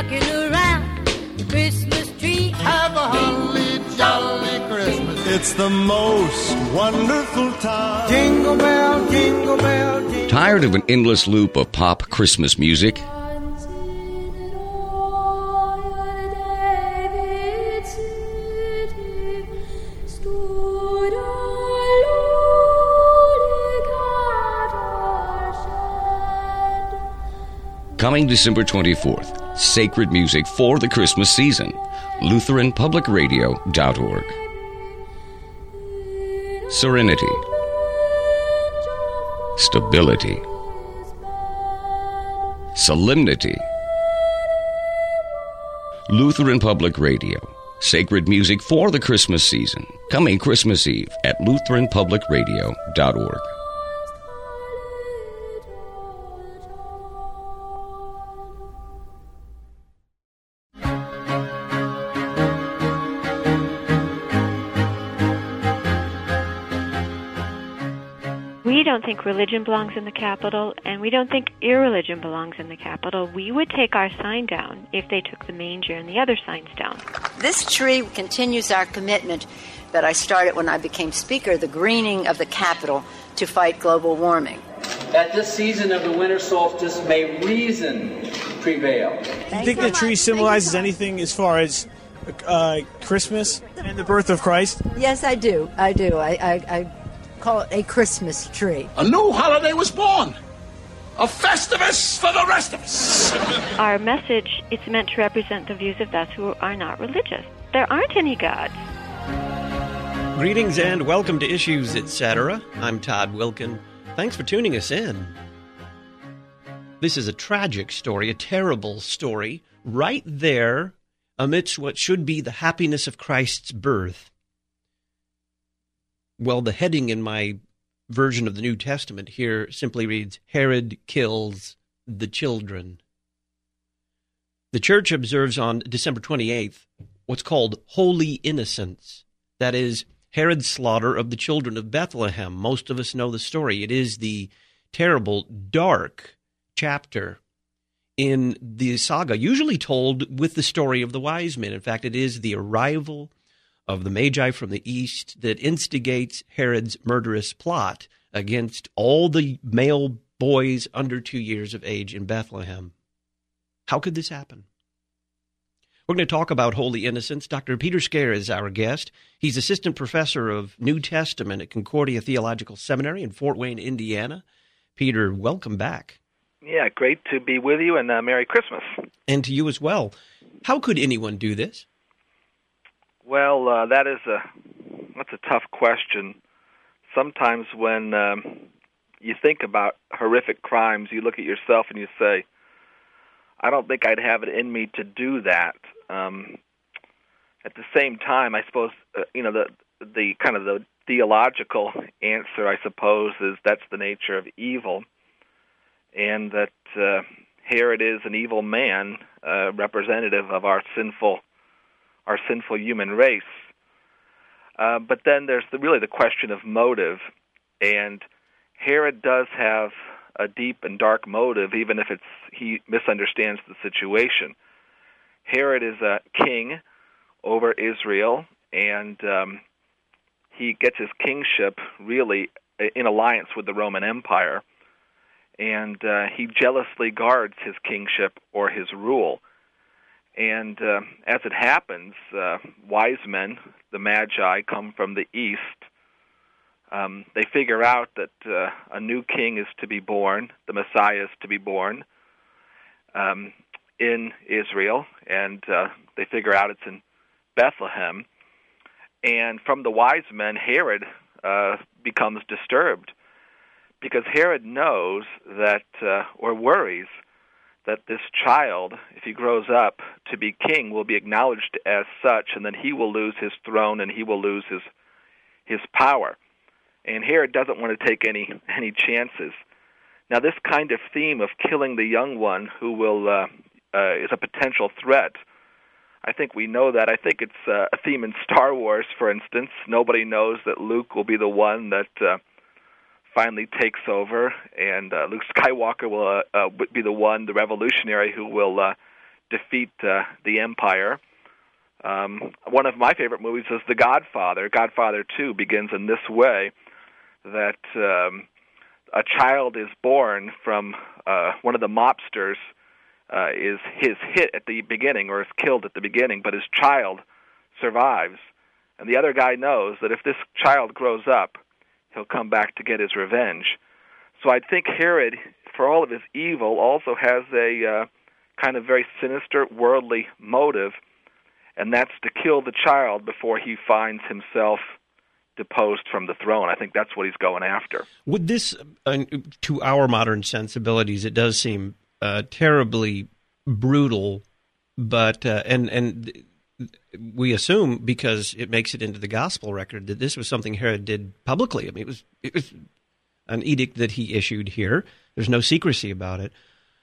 rocking around the Christmas tree. Have a holly jolly Christmas. It's the most wonderful time. Jingle bell, jingle bell, jingle bell. Tired of an endless loop of pop Christmas music? Coming December 24th, sacred music for the Christmas season. LutheranPublicRadio.org. Serenity. Stability. Solemnity. Lutheran Public Radio. Sacred music for the Christmas season. Coming Christmas Eve at LutheranPublicRadio.org. We don't think religion belongs in the Capitol, and we don't think irreligion belongs in the Capitol. We would take our sign down if they took the manger and the other signs down. This tree continues our commitment that I started when I became Speaker, the greening of the Capitol to fight global warming. At this season of the winter solstice, may reason prevail. Do you think the tree symbolizes anything as far as Christmas and the birth of Christ? Yes, I do. I call it a Christmas tree. A new holiday was born. A Festivus for the rest of us. Our message is meant to represent the views of those who are not religious. There aren't any gods. Greetings and welcome to Issues, Etc. I'm Todd Wilkin. Thanks for tuning us in. This is a tragic story, a terrible story, right there amidst what should be the happiness of Christ's birth. Well, the heading in my version of the New Testament here simply reads, Herod kills the children. The church observes on December 28th what's called Holy Innocents. That is, Herod's slaughter of the children of Bethlehem. Most of us know the story. It is the terrible, dark chapter in the saga, usually told with the story of the wise men. In fact, it is the arrival of the Magi from the east that instigates Herod's murderous plot against all the male boys under 2 years of age in Bethlehem. How could this happen? We're going to talk about Holy Innocents. Dr. Peter Scare is our guest. He's assistant professor of New Testament at Concordia Theological Seminary in Fort Wayne, Indiana. Peter, welcome back. Yeah, great to be with you, and Merry Christmas. And to you as well. How could anyone do this? Well, that's a tough question. Sometimes when you think about horrific crimes, you look at yourself and you say, I don't think I'd have it in me to do that. At the same time, I suppose, the kind of the theological answer, I suppose, is that's the nature of evil, and that Herod is an evil man, representative of our sinful human race. But then there's really the question of motive, and Herod does have a deep and dark motive, even if he misunderstands the situation. Herod is a king over Israel, and he gets his kingship really in alliance with the Roman Empire, and he jealously guards his kingship or his rule. And as it happens, wise men, the Magi, come from the east. They figure out that a new king is to be born, the Messiah is to be born in Israel, and they figure out it's in Bethlehem. And from the wise men, Herod becomes disturbed, because Herod knows that, or worries, that this child, if he grows up to be king, will be acknowledged as such, and then he will lose his throne and he will lose his power. And Herod doesn't want to take any chances. Now, this kind of theme of killing the young one who will is a potential threat, I think we know that. I think it's a theme in Star Wars, for instance. Nobody knows that Luke will be the one that finally takes over, and Luke Skywalker will be the one, the revolutionary, who will defeat the empire. One of my favorite movies is The Godfather. Godfather 2 begins in this way, that a child is born from one of the mobsters is hit at the beginning or is killed at the beginning, but his child survives. And the other guy knows that if this child grows up, he'll come back to get his revenge. So I think Herod, for all of his evil, also has a kind of very sinister, worldly motive, and that's to kill the child before he finds himself deposed from the throne. I think that's what he's going after. Would this, to our modern sensibilities, it does seem terribly brutal, but and we assume, because it makes it into the gospel record, that this was something Herod did publicly. I mean, it was an edict that he issued here. There's no secrecy about it.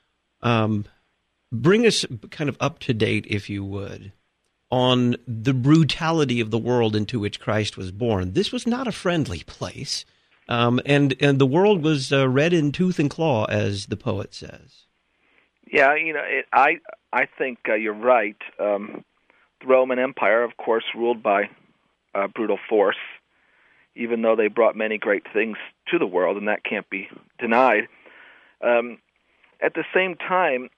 Bring us kind of up to date, if you would, on the brutality of the world into which Christ was born. This was not a friendly place, and the world was red in tooth and claw, as the poet says. Yeah, I think you're right. The Roman Empire, of course, ruled by brutal force, even though they brought many great things to the world, and that can't be denied. At the same time,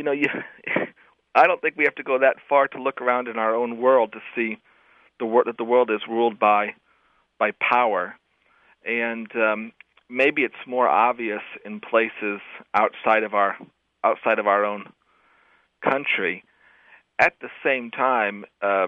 I don't think we have to go that far to look around in our own world to see that the world is ruled by power, and maybe it's more obvious in places outside of our own country. At the same time,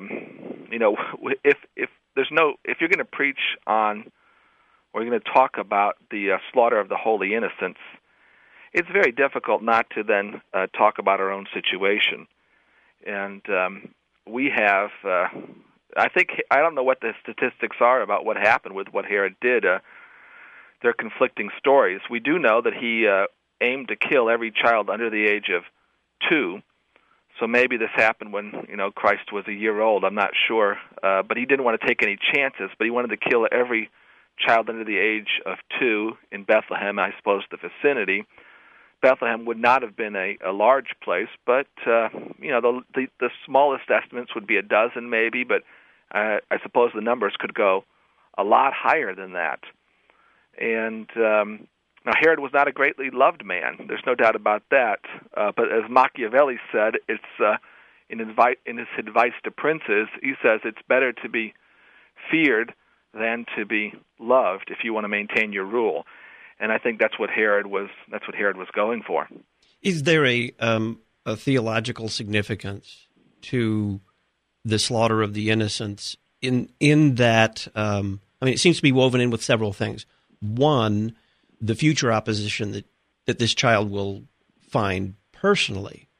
if you're going to preach on, or you're going to talk about the slaughter of the holy innocents, it's very difficult not to then talk about our own situation. And we have, I don't know what the statistics are about what happened with what Herod did. They're conflicting stories. We do know that he aimed to kill every child under the age of 2. So maybe this happened when, Christ was a year old. I'm not sure. But he didn't want to take any chances, but he wanted to kill every child under the age of 2 in Bethlehem, I suppose the vicinity. Bethlehem would not have been a large place, but, the smallest estimates would be a dozen maybe, but I suppose the numbers could go a lot higher than that. And now, Herod was not a greatly loved man. There's no doubt about that. But as Machiavelli said, it's in his advice to princes, he says it's better to be feared than to be loved if you want to maintain your rule. And I think that's what Herod was going for. Is there a theological significance to the slaughter of the innocents in that? It seems to be woven in with several things. One, the future opposition that this child will find personally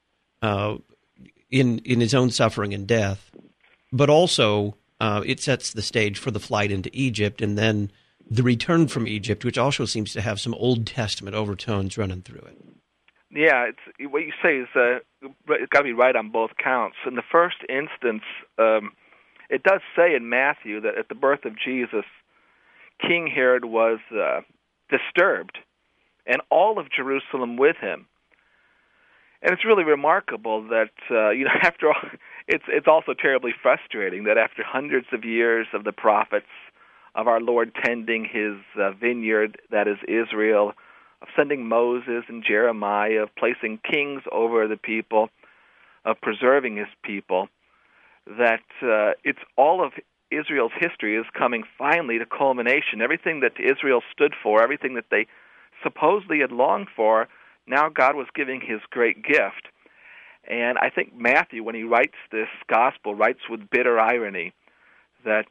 in his own suffering and death, but also it sets the stage for the flight into Egypt and then the return from Egypt, which also seems to have some Old Testament overtones running through it. Yeah, it's what you say is it's got to be right on both counts. In the first instance, it does say in Matthew that at the birth of Jesus, King Herod was disturbed, and all of Jerusalem with him. And it's really remarkable that after all, it's also terribly frustrating that after hundreds of years of the prophets, of our Lord tending his vineyard, that is Israel, of sending Moses and Jeremiah, of placing kings over the people, of preserving his people, that it's all of Israel's history is coming finally to culmination. Everything that Israel stood for, everything that they supposedly had longed for, now God was giving his great gift. And I think Matthew, when he writes this gospel, writes with bitter irony that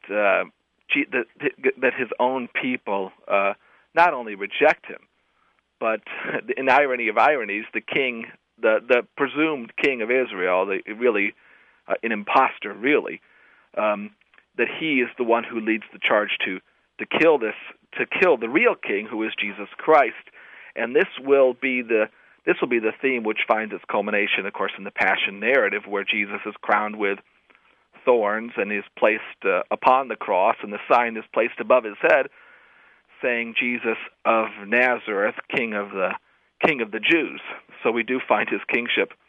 his own people not only reject him, but in irony of ironies, the king, the presumed king of Israel, an imposter, really, that he is the one who leads the charge to kill the real king, who is Jesus Christ. And this will be the theme which finds its culmination, of course, in the Passion narrative, where Jesus is crowned with thorns and is placed upon the cross, and the sign is placed above his head, saying, "Jesus of Nazareth, King of the Jews." So we do find his kingship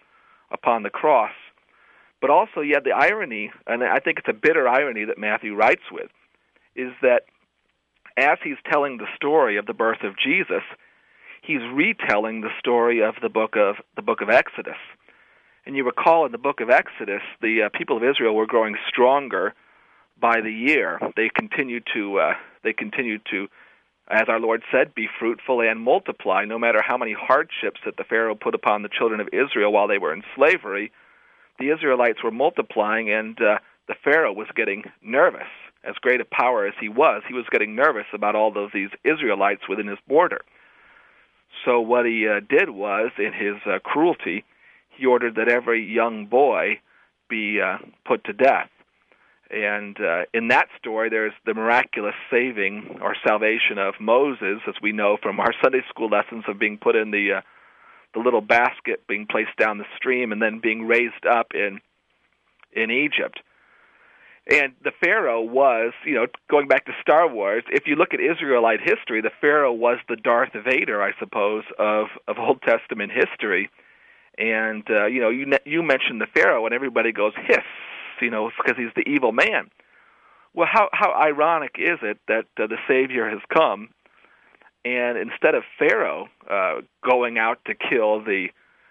upon the cross. But also, you have the irony, and I think it's a bitter irony that Matthew writes with, is that as he's telling the story of the birth of Jesus, he's retelling the story of the book of Exodus. And you recall in the book of Exodus, the people of Israel were growing stronger by the year. They continued to, as our Lord said, be fruitful and multiply. No matter how many hardships that the Pharaoh put upon the children of Israel while they were in slavery, the Israelites were multiplying, and the Pharaoh was getting nervous. As great a power as he was getting nervous about all of these Israelites within his border. So what he did was, in his cruelty, he ordered that every young boy be put to death. And in that story, there's the miraculous saving or salvation of Moses, as we know from our Sunday school lessons, of being put in the little basket, being placed down the stream, and then being raised up in Egypt. And the Pharaoh was, going back to Star Wars, if you look at Israelite history, the Pharaoh was the Darth Vader, I suppose, of Old Testament history. And, you mentioned the Pharaoh, and everybody goes, hiss, because he's the evil man. Well, how ironic is it that the Savior has come, and instead of Pharaoh going out to kill the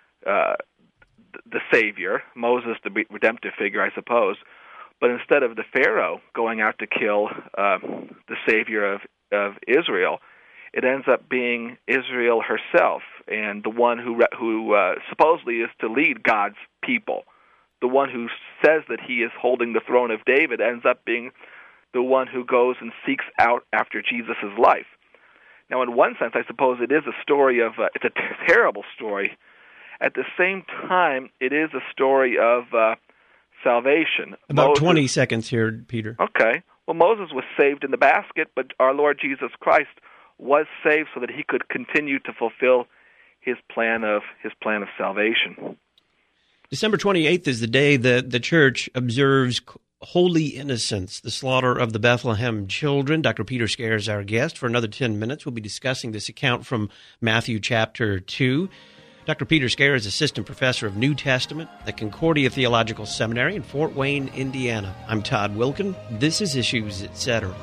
Savior, Moses, the redemptive figure, I suppose, but instead of the Pharaoh going out to kill the Savior of Israel, it ends up being Israel herself, and the one who supposedly is to lead God's people. The one who says that he is holding the throne of David ends up being the one who goes and seeks out after Jesus' life. Now, in one sense, I suppose it is a story of, it's a terrible story. At the same time, it is a story of salvation. About 20 seconds here, Peter. Okay. Well, Moses was saved in the basket, but our Lord Jesus Christ was saved so that he could continue to fulfill his plan of salvation. December 28th is the day that the church observes Holy Innocents, the slaughter of the Bethlehem children. Dr. Peter Scaer is our guest. For another 10 minutes, we'll be discussing this account from Matthew chapter 2. Dr. Peter Scaer is Assistant Professor of New Testament at Concordia Theological Seminary in Fort Wayne, Indiana. I'm Todd Wilkin. This is Issues, Etc.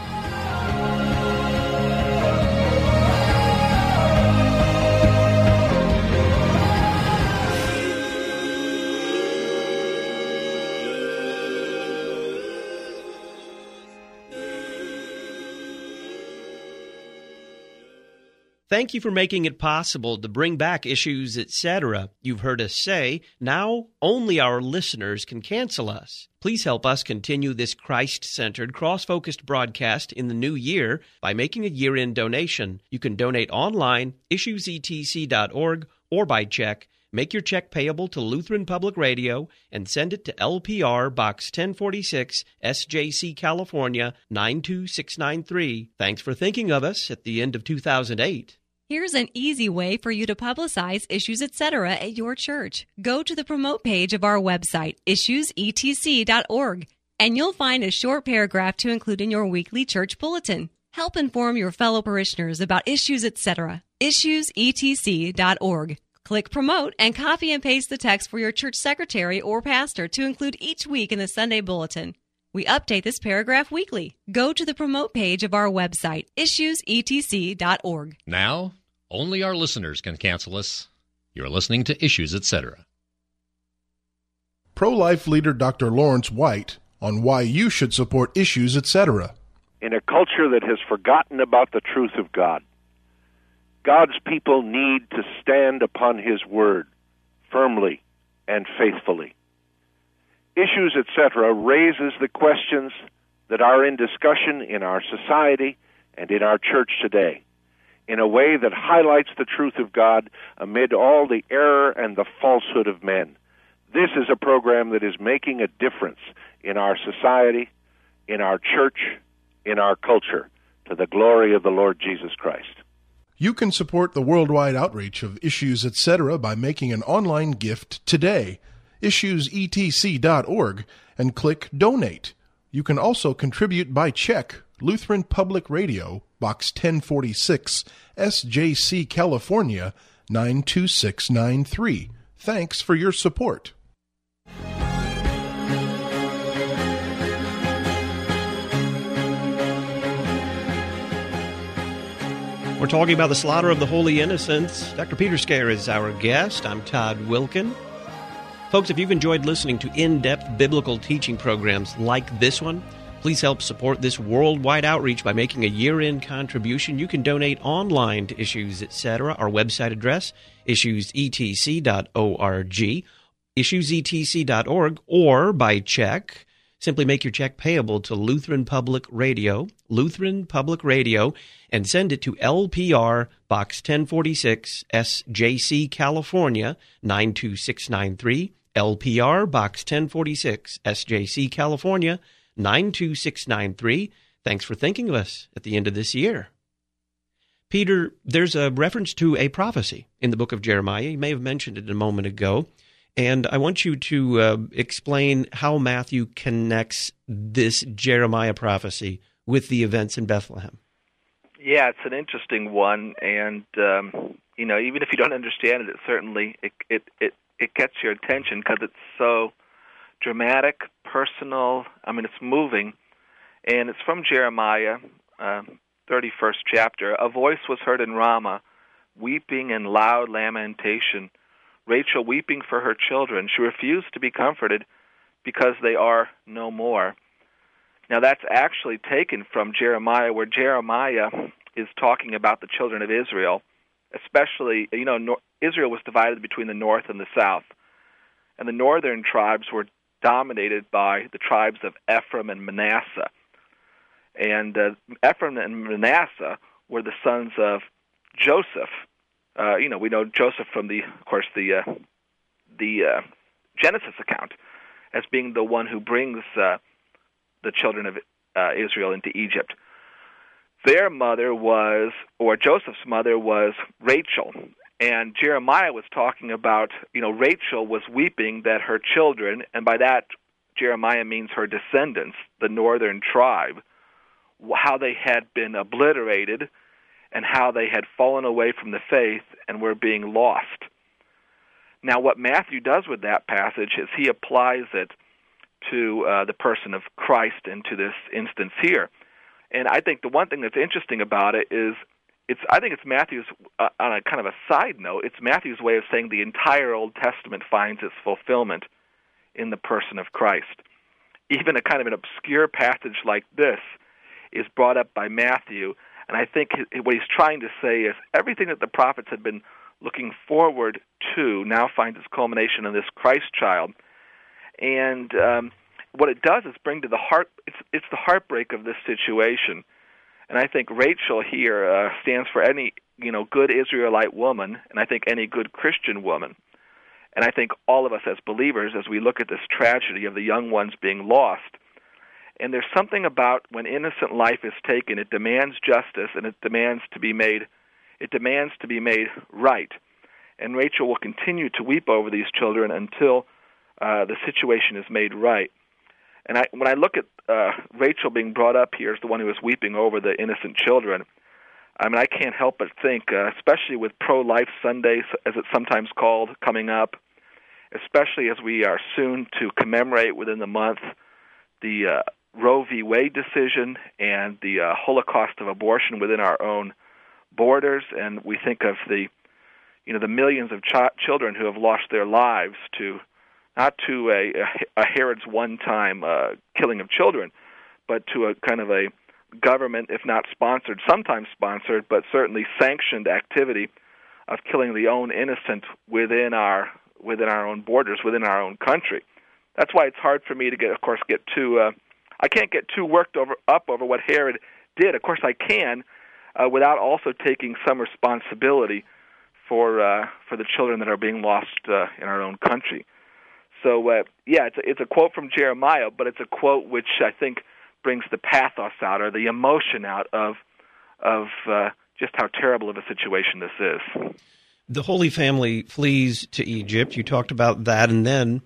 Thank you for making it possible to bring back Issues, Etc. You've heard us say, now only our listeners can cancel us. Please help us continue this Christ-centered, cross-focused broadcast in the new year by making a year-end donation. You can donate online, issuesetc.org, or by check. Make your check payable to Lutheran Public Radio and send it to LPR Box 1046, SJC, California, 92693. Thanks for thinking of us at the end of 2008. Here's an easy way for you to publicize Issues, Etc. at your church. Go to the promote page of our website, issuesetc.org, and you'll find a short paragraph to include in your weekly church bulletin. Help inform your fellow parishioners about Issues, Etc. issuesetc.org. Click Promote and copy and paste the text for your church secretary or pastor to include each week in the Sunday Bulletin. We update this paragraph weekly. Go to the Promote page of our website, issuesetc.org. Now, only our listeners can cancel us. You're listening to Issues, Etc. Pro-life leader Dr. Lawrence White on why you should support Issues, Etc. In a culture that has forgotten about the truth of God, God's people need to stand upon His Word firmly and faithfully. Issues, Etc. raises the questions that are in discussion in our society and in our church today in a way that highlights the truth of God amid all the error and the falsehood of men. This is a program that is making a difference in our society, in our church, in our culture, to the glory of the Lord Jesus Christ. You can support the worldwide outreach of Issues, Etc. by making an online gift today, issuesetc.org, and click Donate. You can also contribute by check, Lutheran Public Radio, Box 1046, SJC, California, 92693. Thanks for your support. We're talking about the slaughter of the holy innocents. Dr. Peter Scare is our guest. I'm Todd Wilkin. Folks, if you've enjoyed listening to in-depth biblical teaching programs like this one, please help support this worldwide outreach by making a year-end contribution. You can donate online to Issues Etc. Our website address, issuesetc.org, issuesetc.org, or by check. Simply make your check payable to Lutheran Public Radio, and send it to LPR Box 1046, SJC, California, 92693, LPR Box 1046, SJC, California, 92693. Thanks for thinking of us at the end of this year. Peter, there's a reference to a prophecy in the book of Jeremiah. You may have mentioned it a moment ago. And I want you to explain how Matthew connects this Jeremiah prophecy with the events in Bethlehem. Yeah, it's an interesting one, and even if you don't understand it, certainly it gets your attention because it's so dramatic, personal. I mean, it's moving, and it's from Jeremiah, 31st chapter. A voice was heard in Ramah, weeping and loud lamentation. Rachel weeping for her children. She refused to be comforted because they are no more. Now that's actually taken from Jeremiah, where Jeremiah is talking about the children of Israel, especially, Israel was divided between the north and the south. And the northern tribes were dominated by the tribes of Ephraim and Manasseh. And Ephraim and Manasseh were the sons of Joseph. We know Joseph from the Genesis account as being the one who brings the children of Israel into Egypt. Their mother Joseph's mother was Rachel, and Jeremiah was talking about, Rachel was weeping that her children, and by that Jeremiah means her descendants, the northern tribe, how they had been obliterated and how they had fallen away from the faith and were being lost. Now, what Matthew does with that passage is he applies it to the person of Christ into this instance here. And I think the one thing that's interesting about it is I think it's Matthew's, on a kind of a side note, it's Matthew's way of saying the entire Old Testament finds its fulfillment in the person of Christ. Even a kind of an obscure passage like this is brought up by Matthew. And I think what he's trying to say is everything that the prophets had been looking forward to now finds its culmination in this Christ child. And what it does is bring to the heart, it's the heartbreak of this situation. And I think Rachel here stands for any, good Israelite woman, and I think any good Christian woman. And I think all of us as believers, as we look at this tragedy of the young ones being lost, and there's something about when innocent life is taken, it demands justice and it demands to be made right. And Rachel will continue to weep over these children until the situation is made right. And when I look at Rachel being brought up here as the one who is weeping over the innocent children, I mean, I can't help but think, especially with Pro-Life Sunday, as it's sometimes called, coming up, especially as we are soon to commemorate within the month the Roe v. Wade decision and the Holocaust of abortion within our own borders, and we think of the millions of children who have lost their lives not to a Herod's one-time killing of children, but to a kind of a government, if not sponsored, sometimes sponsored, but certainly sanctioned activity of killing the own innocent within our own borders, within our own country. That's why it's hard for me to get too. I can't get too worked up over what Herod did. Of course, I can, without also taking some responsibility for the children that are being lost in our own country. So, it's a quote from Jeremiah, but it's a quote which I think brings the pathos out, or the emotion out of just how terrible of a situation this is. The Holy Family flees to Egypt. You talked about that, and then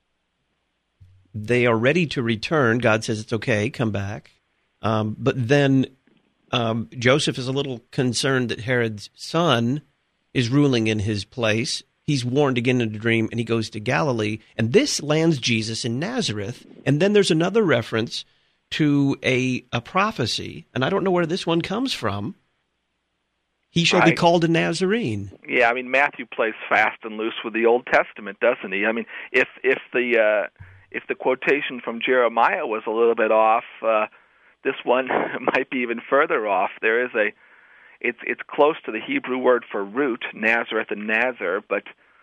they are ready to return. God says it's okay, come back. But then Joseph is a little concerned that Herod's son is ruling in his place, he's warned again in a dream, and he goes to Galilee. And this lands Jesus in Nazareth. And then there's another reference to a prophecy, and I don't know where this one comes from. He shall be called a Nazarene. Yeah, I mean, Matthew plays fast and loose with the Old Testament, doesn't he? I mean, if the quotation from Jeremiah was a little bit off, this one might be even further off. There is it's close to the Hebrew word for root, Nazareth and Nazar, but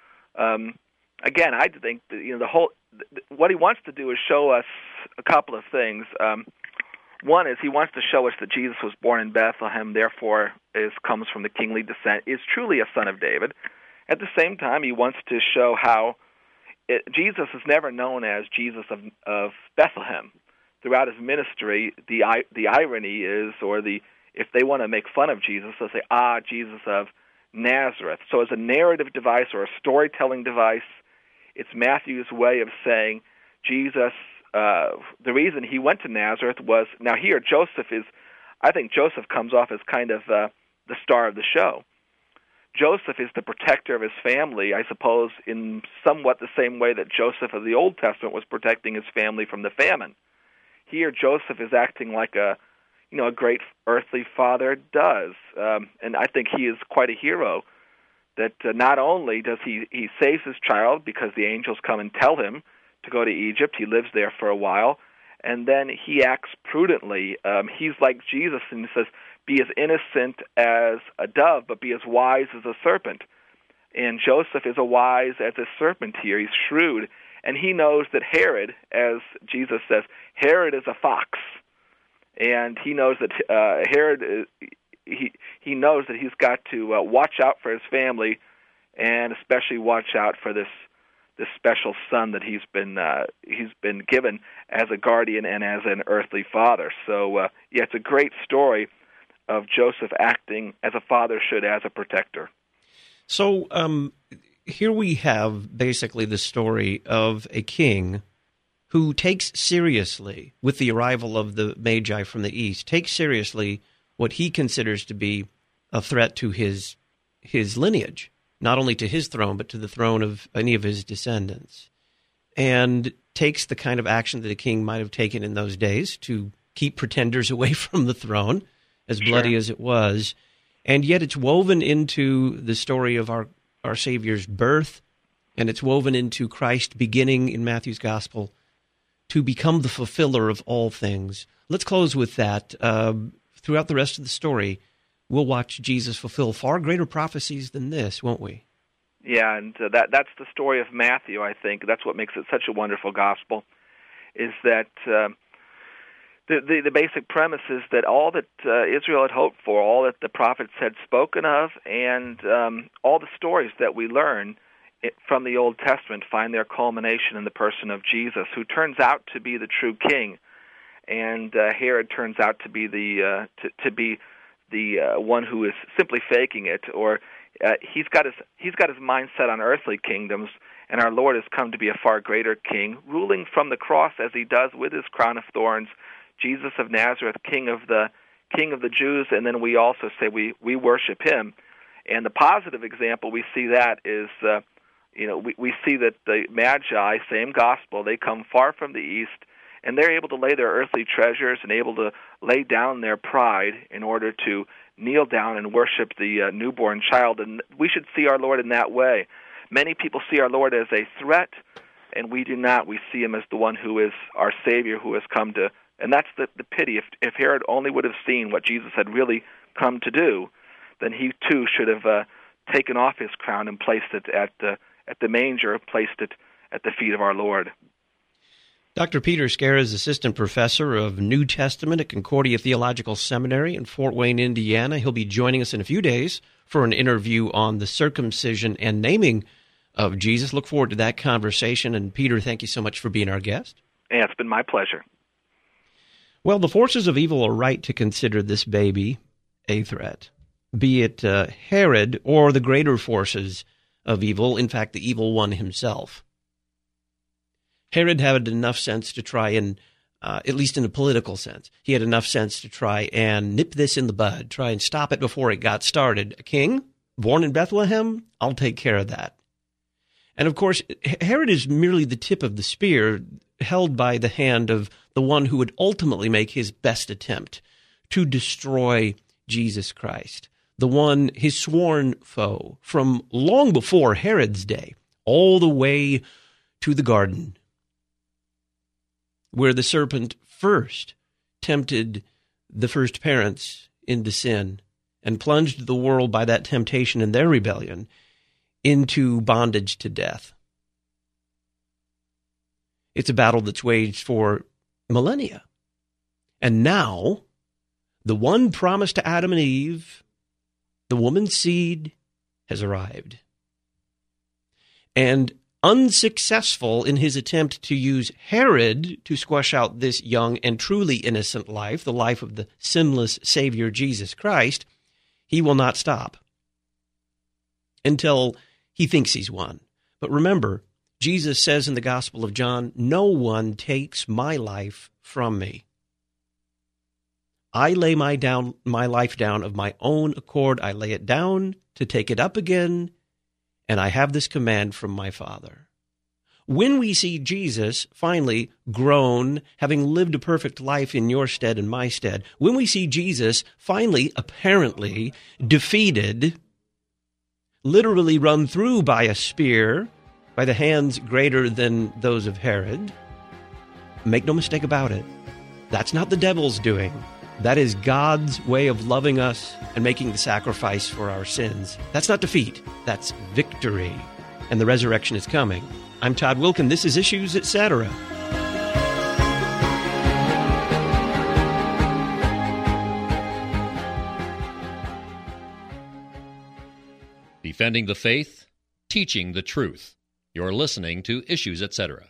again, I think that, what he wants to do is show us a couple of things. One is he wants to show us that Jesus was born in Bethlehem, therefore comes from the kingly descent, is truly a son of David. At the same time, he wants to show how Jesus is never known as Jesus of Bethlehem. Throughout his ministry, the irony is, if they want to make fun of Jesus, they'll say, Jesus of Nazareth. So as a narrative device or a storytelling device, it's Matthew's way of saying Jesus, the reason he went to Nazareth was, now here I think Joseph comes off as kind of the star of the show. Joseph is the protector of his family, I suppose, in somewhat the same way that Joseph of the Old Testament was protecting his family from the famine. Here, Joseph is acting like a great earthly father does, and I think he is quite a hero. That not only does he saves his child because the angels come and tell him to go to Egypt, he lives there for a while, and then he acts prudently. He's like Jesus, and he says, be as innocent as a dove, but be as wise as a serpent. And Joseph is as wise as a serpent here. He's shrewd, and he knows that Herod, as Jesus says, Herod is a fox, and he knows that Herod he knows that he's got to watch out for his family, and especially watch out for this special son that he's been given as a guardian and as an earthly father. So it's a great story of Joseph acting as a father should, as a protector. So here we have basically the story of a king who takes seriously, with the arrival of the Magi from the east, takes seriously what he considers to be a threat to his lineage, not only to his throne, but to the throne of any of his descendants, and takes the kind of action that a king might have taken in those days to keep pretenders away from the throne, as bloody as it was, and yet it's woven into the story of our Savior's birth, and it's woven into Christ beginning in Matthew's Gospel to become the fulfiller of all things. Let's close with that. Throughout the rest of the story, we'll watch Jesus fulfill far greater prophecies than this, won't we? Yeah, and that's the story of Matthew, I think. That's what makes it such a wonderful gospel, is that the basic premise is that all that Israel had hoped for, all that the prophets had spoken of, and all the stories that we learn from the Old Testament find their culmination in the person of Jesus, who turns out to be the true king. And Herod turns out to be the one who is simply faking it, or he's got his mind set on earthly kingdoms, and our Lord has come to be a far greater king, ruling from the cross as he does with his crown of thorns, Jesus of Nazareth, King of the Jews, and then we also say we worship him. And the positive example we see that is we see that the Magi, same gospel, they come far from the east, and they're able to lay their earthly treasures and able to lay down their pride in order to kneel down and worship the newborn child. And we should see our Lord in that way. Many people see our Lord as a threat, and we do not. We see him as the one who is our Savior, who has come to, and that's the pity. If Herod only would have seen what Jesus had really come to do, then he too should have taken off his crown and placed it at the manger, placed it at the feet of our Lord. Dr. Peter Scair is Assistant Professor of New Testament at Concordia Theological Seminary in Fort Wayne, Indiana. He'll be joining us in a few days for an interview on the circumcision and naming of Jesus. Look forward to that conversation. And Peter, thank you so much for being our guest. Yeah, it's been my pleasure. Well, the forces of evil are right to consider this baby a threat, be it Herod or the greater forces of evil, in fact, the evil one himself. Herod had enough sense to try and, at least in a political sense, he had enough sense to try and nip this in the bud, try and stop it before it got started. A king, born in Bethlehem, I'll take care of that. And of course, Herod is merely the tip of the spear held by the hand of the one who would ultimately make his best attempt to destroy Jesus Christ, the one, his sworn foe, from long before Herod's day, all the way to the garden, where the serpent first tempted the first parents into sin and plunged the world by that temptation and their rebellion into bondage to death. It's a battle that's waged for millennia. And now, the one promised to Adam and Eve, the woman's seed, has arrived. And unsuccessful in his attempt to use Herod to squash out this young and truly innocent life, the life of the sinless Savior Jesus Christ, he will not stop until he thinks he's won. But remember, Jesus says in the Gospel of John, "No one takes my life from me. I lay my life down of my own accord. I lay it down to take it up again, and I have this command from my Father." When we see Jesus finally grown, having lived a perfect life in your stead and my stead, when we see Jesus finally, apparently, defeated, literally run through by a spear, by the hands greater than those of Herod, make no mistake about it, that's not the devil's doing. That is God's way of loving us and making the sacrifice for our sins. That's not defeat. That's victory. And the resurrection is coming. I'm Todd Wilkin. This is Issues, Etc. Defending the faith, teaching the truth. You're listening to Issues, Etc.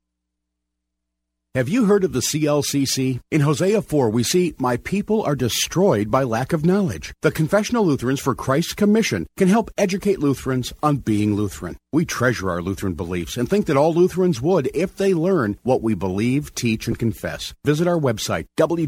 Have you heard of the CLCC? In Hosea 4, we see, "My people are destroyed by lack of knowledge." The Confessional Lutherans for Christ's Commission can help educate Lutherans on being Lutheran. We treasure our Lutheran beliefs and think that all Lutherans would if they learn what we believe, teach, and confess. Visit our website,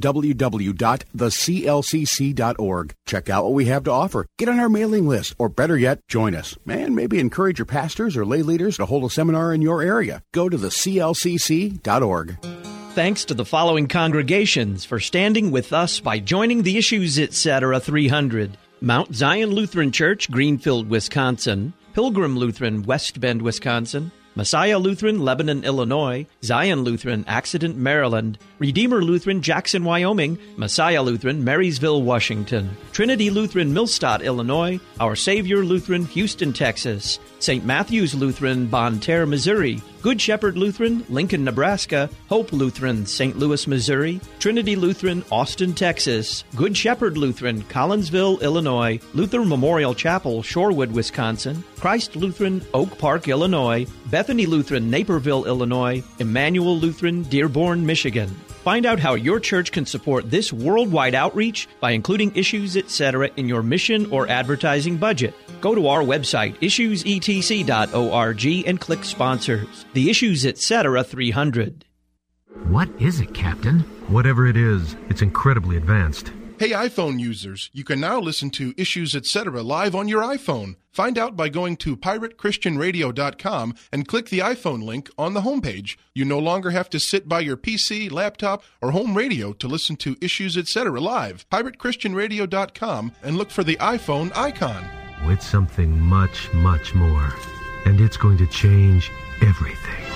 www.theclcc.org. Check out what we have to offer. Get on our mailing list, or better yet, join us. And maybe encourage your pastors or lay leaders to hold a seminar in your area. Go to theclcc.org. Thanks to the following congregations for standing with us by joining the Issues, Etc. 300. Mount Zion Lutheran Church, Greenfield, Wisconsin. Pilgrim Lutheran, West Bend, Wisconsin. Messiah Lutheran, Lebanon, Illinois. Zion Lutheran, Accident, Maryland. Redeemer Lutheran, Jackson, Wyoming. Messiah Lutheran, Marysville, Washington. Trinity Lutheran, Millstadt, Illinois. Our Savior Lutheran, Houston, Texas. St. Matthew's Lutheran, Bonne Terre, Missouri. Good Shepherd Lutheran, Lincoln, Nebraska. Hope Lutheran, St. Louis, Missouri. Trinity Lutheran, Austin, Texas. Good Shepherd Lutheran, Collinsville, Illinois. Luther Memorial Chapel, Shorewood, Wisconsin. Christ Lutheran, Oak Park, Illinois. Bethany Lutheran, Naperville, Illinois. Emmanuel Lutheran, Dearborn, Michigan. Find out how your church can support this worldwide outreach by including Issues, Etc. in your mission or advertising budget. Go to our website, issuesetc.org, and click Sponsors. The Issues, Etc. 300. What is it, Captain? Whatever it is, it's incredibly advanced. Hey iPhone users, you can now listen to Issues, Etc. live on your iPhone. Find out by going to piratechristianradio.com and click the iPhone link on the homepage. You no longer have to sit by your PC, laptop, or home radio to listen to Issues, Etc. live. piratechristianradio.com and look for the iPhone icon. It's something much, much more. And it's going to change everything.